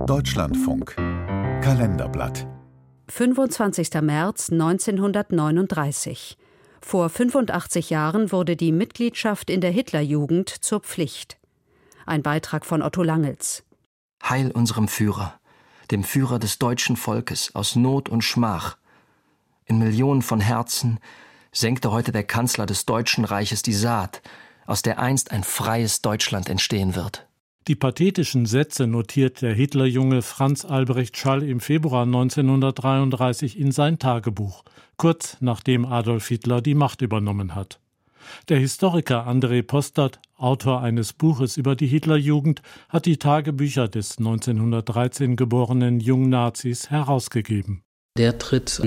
Deutschlandfunk Kalenderblatt 25. März 1939. Vor 85 Jahren wurde die Mitgliedschaft in der Hitlerjugend zur Pflicht. Ein Beitrag von Otto Langels. Heil unserem Führer, dem Führer des deutschen Volkes, aus Not und Schmach. In Millionen von Herzen senkte heute der Kanzler des Deutschen Reiches die Saat, aus der einst ein freies Deutschland entstehen wird. Die pathetischen Sätze notiert der Hitlerjunge Franz Albrecht Schall im Februar 1933 in sein Tagebuch, kurz nachdem Adolf Hitler die Macht übernommen hat. Der Historiker André Postert, Autor eines Buches über die Hitlerjugend, hat die Tagebücher des 1913 geborenen Jungnazis herausgegeben. Der tritt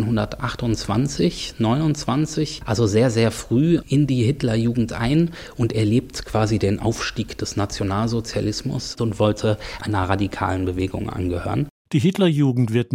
1928, 29, also sehr, sehr früh in die Hitlerjugend ein und erlebt quasi den Aufstieg des Nationalsozialismus und wollte einer radikalen Bewegung angehören. Die Hitlerjugend wird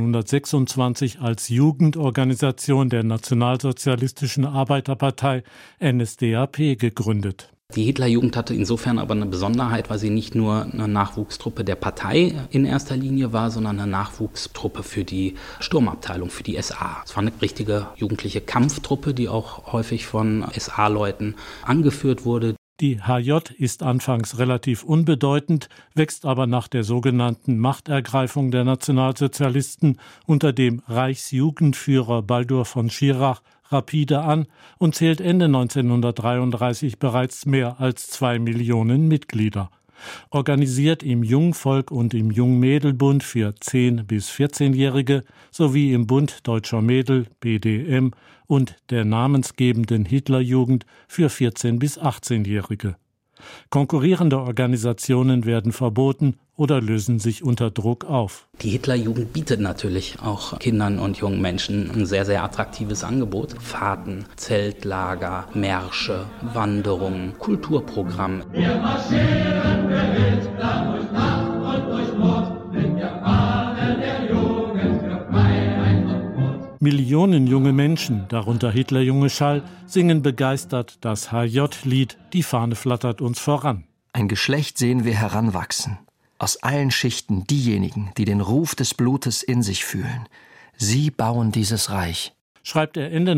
1926 als Jugendorganisation der Nationalsozialistischen Arbeiterpartei NSDAP gegründet. Die Hitlerjugend hatte insofern aber eine Besonderheit, weil sie nicht nur eine Nachwuchstruppe der Partei in erster Linie war, sondern eine Nachwuchstruppe für die Sturmabteilung, für die SA. Es war eine richtige jugendliche Kampftruppe, die auch häufig von SA-Leuten angeführt wurde. Die HJ ist anfangs relativ unbedeutend, wächst aber nach der sogenannten Machtergreifung der Nationalsozialisten unter dem Reichsjugendführer Baldur von Schirach rapide an und zählt Ende 1933 bereits mehr als 2 Millionen Mitglieder. Organisiert im Jungvolk und im Jungmädelbund für 10- bis 14-Jährige sowie im Bund Deutscher Mädel BDM und der namensgebenden Hitlerjugend für 14- bis 18-Jährige. Konkurrierende Organisationen werden verboten oder lösen sich unter Druck auf. Die Hitlerjugend bietet natürlich auch Kindern und jungen Menschen ein sehr, sehr attraktives Angebot. Fahrten, Zeltlager, Märsche, Wanderungen, Kulturprogramm. Wir marschieren für Hitler durch Nacht und durch Mord mit der Fahne der Jugend für Freiheit und Mut. Millionen junge Menschen, darunter Hitlerjunge Schall, singen begeistert das HJ-Lied »Die Fahne flattert uns voran«. Ein Geschlecht sehen wir heranwachsen. Aus allen Schichten diejenigen, die den Ruf des Blutes in sich fühlen. Sie bauen dieses Reich. Schreibt er Ende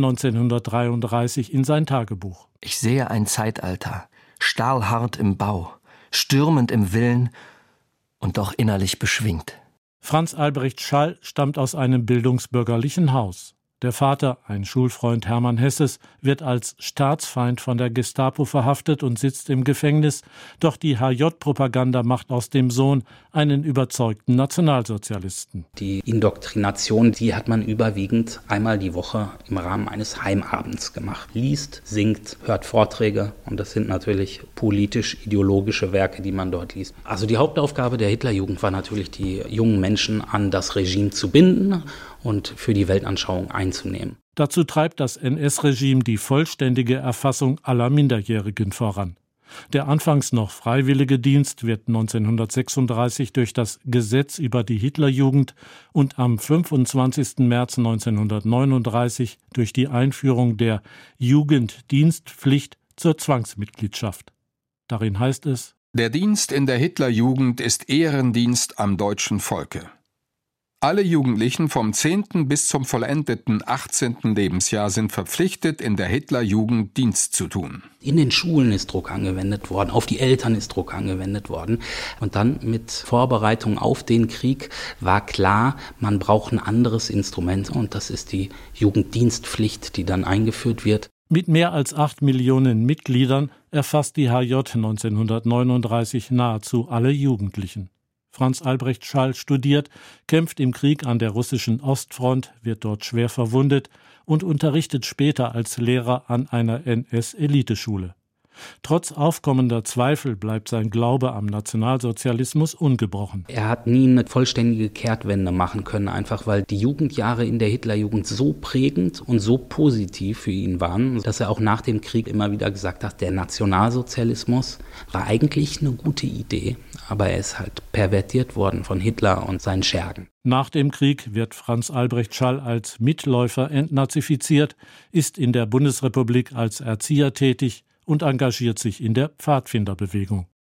1933 in sein Tagebuch. Ich sehe ein Zeitalter, stahlhart im Bau, stürmend im Willen und doch innerlich beschwingt. Franz Albrecht Schall stammt aus einem bildungsbürgerlichen Haus. Der Vater, ein Schulfreund Hermann Hesses, wird als Staatsfeind von der Gestapo verhaftet und sitzt im Gefängnis. Doch die HJ-Propaganda macht aus dem Sohn einen überzeugten Nationalsozialisten. Die Indoktrination, die hat man überwiegend einmal die Woche im Rahmen eines Heimabends gemacht. Liest, singt, hört Vorträge und das sind natürlich politisch-ideologische Werke, die man dort liest. Also die Hauptaufgabe der Hitlerjugend war natürlich, die jungen Menschen an das Regime zu binden und für die Weltanschauung einzunehmen. Dazu treibt das NS-Regime die vollständige Erfassung aller Minderjährigen voran. Der anfangs noch freiwillige Dienst wird 1936 durch das Gesetz über die Hitlerjugend und am 25. März 1939 durch die Einführung der Jugenddienstpflicht zur Zwangsmitgliedschaft. Darin heißt es: Der Dienst in der Hitlerjugend ist Ehrendienst am deutschen Volke. Alle Jugendlichen vom 10. bis zum vollendeten 18. Lebensjahr sind verpflichtet, in der Hitlerjugend Dienst zu tun. In den Schulen ist Druck angewendet worden, auf die Eltern ist Druck angewendet worden. Und dann mit Vorbereitung auf den Krieg war klar, man braucht ein anderes Instrument und das ist die Jugenddienstpflicht, die dann eingeführt wird. Mit mehr als 8 Millionen Mitgliedern erfasst die HJ 1939 nahezu alle Jugendlichen. Franz Albrecht Schall studiert, kämpft im Krieg an der russischen Ostfront, wird dort schwer verwundet und unterrichtet später als Lehrer an einer NS-Eliteschule. Trotz aufkommender Zweifel bleibt sein Glaube am Nationalsozialismus ungebrochen. Er hat nie eine vollständige Kehrtwende machen können, einfach weil die Jugendjahre in der Hitlerjugend so prägend und so positiv für ihn waren, dass er auch nach dem Krieg immer wieder gesagt hat, der Nationalsozialismus war eigentlich eine gute Idee, aber er ist halt pervertiert worden von Hitler und seinen Schergen. Nach dem Krieg wird Franz Albrecht Schall als Mitläufer entnazifiziert, ist in der Bundesrepublik als Erzieher tätig und engagiert sich in der Pfadfinderbewegung.